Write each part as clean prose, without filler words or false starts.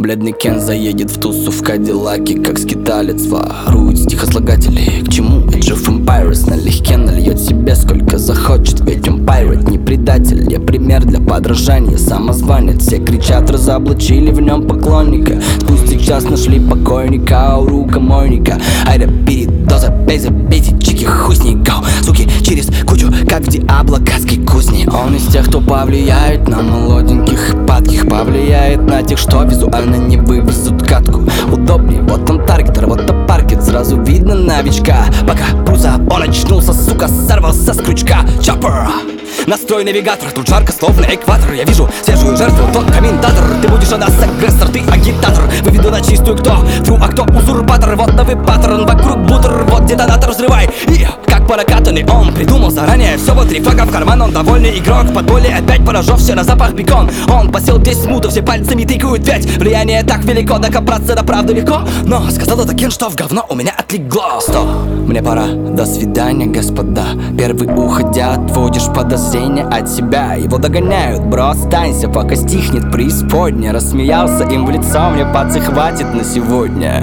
бледный Кен заедет в тусу в Кадиллаке, как скиталец. Воруют стихослагатели, к чему Age of Empires налегке нальет себе сколько захочет. Ведь он pirate, не предатель, не пример для подражания, самозванец. Все кричат, разоблачили в нем поклонника. Спустя час нашли покойника у рукомойника. Айда передоза, пей забейте, чики, хуй с ней, гоу. Суки, через кучу, как в Диабло, гадской кузни. Он из тех, кто повлияет на молоденьких и падких, повлияет на тех, что визуально не вывезут катку. Удобнее, вот он таргетер, вот он паркет, сразу видно новичка. Пока Бруза, он очнулся, сука, сорвался с крючка. Чоппер! Настрой навигатор, тут жарко, словно экватор. Я вижу свежую жертву, тот комментатор. Ты будешь у нас агрессор, ты агитатор. Выведу на чистую, кто фру, а кто узурпатор. Вот новый паттерн, вокруг бутер, вот детонатор, взрывай. И как по накатанной он придумал заранее все, вот 3 флага в карман, он довольный игрок. Под боли опять поражёшься на запах бекон. Он посел 10 смутов, все пальцами тыкают 5. Влияние так велико, докопаться до правды легко. Но сказал это Кен, что в говно у меня отлегло. Стоп, мне пора, до свидания, господа. Первый уходя, отводишь подозрения от себя. Его догоняют, бро, останься, пока стихнет преисподня. Рассмеялся им в лицо, мне пацы хватит на сегодня.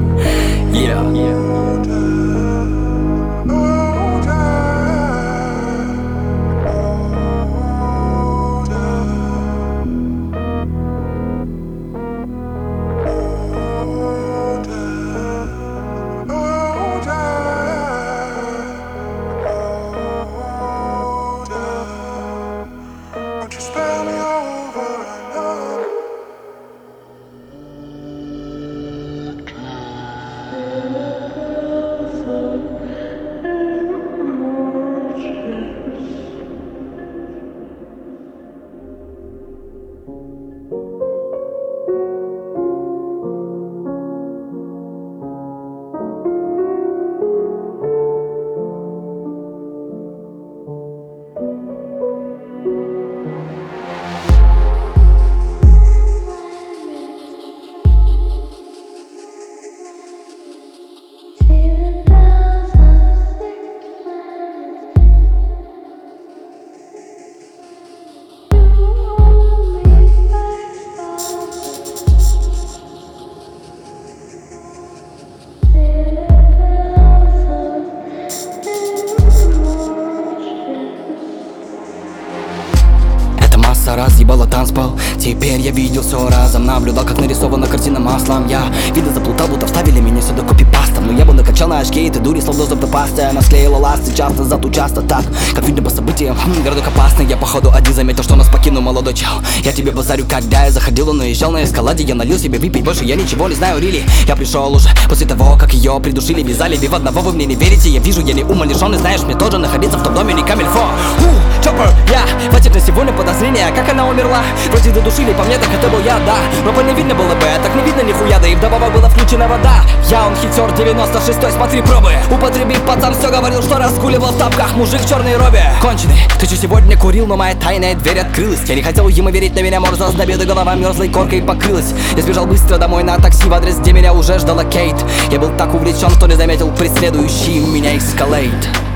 Раз ебало танцпол, теперь я видел все разом. Наблюдал, как нарисована картина маслом. Я видно заплутал, будто вставили меня сюда копипастом. Но я бы накачал на очки этой дури, словно зубдопастой. Она склеила ласты часто, зато часто так. Как видно по событиям, городок опасный. Я походу один заметил, что нас покинул молодой чел. Я тебе базарю, когда я заходил, он уезжал на эскаладе. Я налил себе выпить, больше я ничего не знаю, рили. Я пришел уже после того, как ее придушили, вязали. В одного вы мне не верите, я вижу, я не умалишённый. Знаешь, мне тоже находиться в том доме не камильфо. Чоппер, я хватит на сегодня подозрения. Как она умерла? Вроде задушили, по мне так это был я, да. Но по не видно было бы, так не видно нихуя. Да и вдобавок была включена вода. Я он хитер 96-й, смотри пробы. Употребив пацан все говорил, что разгуливал в тапках мужик в черной робе. Конченый, ты что сегодня курил, но моя тайная дверь открылась. Я не хотел ему верить, на меня морзал, с обеда голова мерзлой коркой покрылась. Я сбежал быстро домой на такси в адрес, где меня уже ждала Кейт. Я был так увлечен, что не заметил преследующий меня эскалейт.